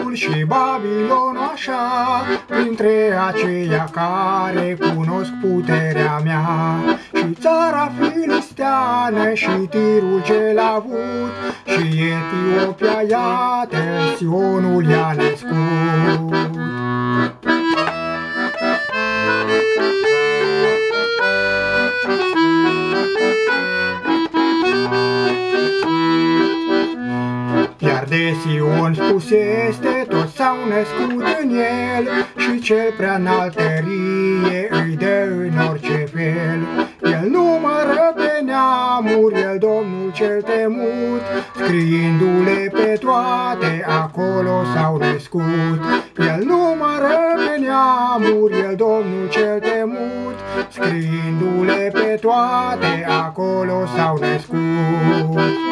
Egiptul și Babilonul așa, printre aceia care cunosc puterea mea. Și țara filisteană și Tirul ce l-a avut, și Etiopia, iată, Sionul i-a născut. Iar de Sion spus este, toți s-au născut în el, și cel prea înalt tărie îi dă în orice fel. El numără pe neamuri, el Domnul cel temut, scriindu-le pe toate, acolo s-au născut. El numără pe neamuri, el Domnul cel temut, scriindu-le pe toate, acolo s-au născut.